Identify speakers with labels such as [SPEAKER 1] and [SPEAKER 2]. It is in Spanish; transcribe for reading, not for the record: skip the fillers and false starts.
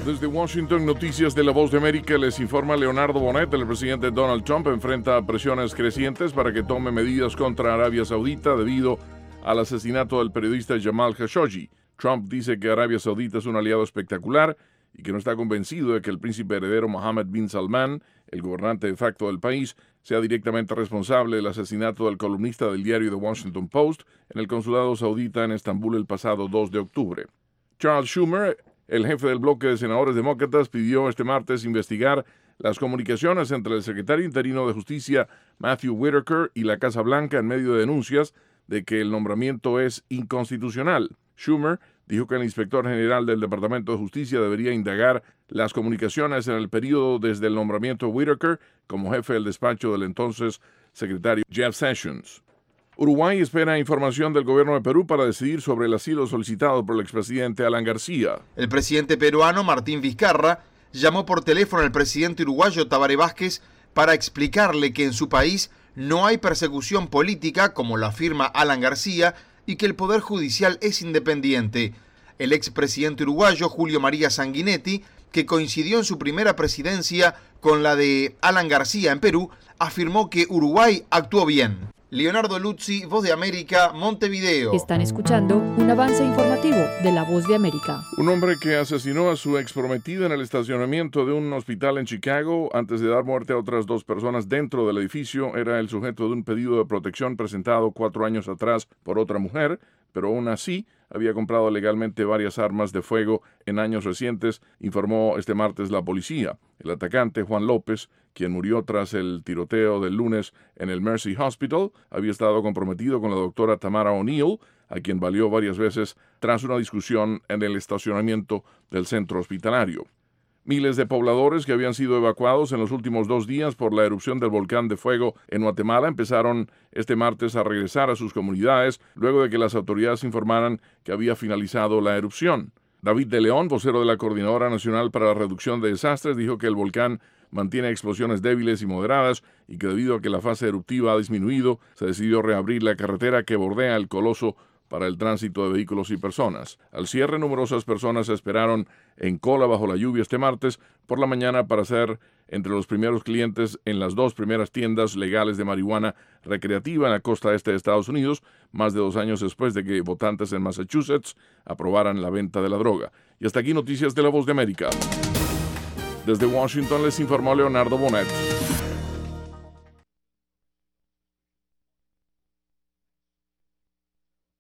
[SPEAKER 1] Desde Washington, noticias de La Voz de América, les informa Leonardo Bonet. El presidente Donald Trump enfrenta presiones crecientes para que tome medidas contra Arabia Saudita debido al asesinato del periodista Jamal Khashoggi. Trump dice que Arabia Saudita es un aliado espectacular y que no está convencido de que el príncipe heredero Mohammed bin Salman, el gobernante de facto del país, sea directamente responsable del asesinato del columnista del diario The Washington Post en el consulado saudita en Estambul el pasado 2 de octubre. Charles Schumer, el jefe del bloque de senadores demócratas, pidió este martes investigar las comunicaciones entre el secretario interino de Justicia Matthew Whitaker y la Casa Blanca en medio de denuncias de que el nombramiento es inconstitucional. Schumer dijo que el inspector general del Departamento de Justicia debería indagar las comunicaciones en el periodo desde el nombramiento de Whitaker como jefe del despacho del entonces secretario Jeff Sessions. Uruguay espera información del gobierno de Perú para decidir sobre el asilo solicitado por el expresidente Alan García.
[SPEAKER 2] El presidente peruano Martín Vizcarra llamó por teléfono al presidente uruguayo Tabaré Vázquez para explicarle que en su país no hay persecución política, como lo afirma Alan García, y que el Poder Judicial es independiente. El expresidente uruguayo Julio María Sanguinetti, que coincidió en su primera presidencia con la de Alan García en Perú, afirmó que Uruguay actuó bien. Leonardo Luzzi, Voz de América, Montevideo.
[SPEAKER 3] Están escuchando un avance informativo de La Voz de América.
[SPEAKER 1] Un hombre que asesinó a su exprometida en el estacionamiento de un hospital en Chicago antes de dar muerte a otras 2 personas dentro del edificio era el sujeto de un pedido de protección presentado 4 años atrás por otra mujer, pero aún así había comprado legalmente varias armas de fuego en años recientes, informó este martes la policía. El atacante, Juan López, quien murió tras el tiroteo del lunes en el Mercy Hospital, había estado comprometido con la doctora Tamara O'Neill, a quien valió varias veces tras una discusión en el estacionamiento del centro hospitalario. Miles de pobladores que habían sido evacuados en los últimos 2 días por la erupción del volcán de fuego en Guatemala empezaron este martes a regresar a sus comunidades luego de que las autoridades informaran que había finalizado la erupción. David de León, vocero de la Coordinadora Nacional para la Reducción de Desastres, dijo que el volcán mantiene explosiones débiles y moderadas y que debido a que la fase eruptiva ha disminuido, se decidió reabrir la carretera que bordea el coloso para el tránsito de vehículos y personas. Al cierre, numerosas personas se esperaron en cola bajo la lluvia este martes por la mañana para ser entre los primeros clientes en las 2 primeras tiendas legales de marihuana recreativa en la costa este de Estados Unidos, más de 2 años después de que votantes en Massachusetts aprobaran la venta de la droga. Y hasta aquí noticias de La Voz de América. Desde Washington les informó Leonardo Bonet.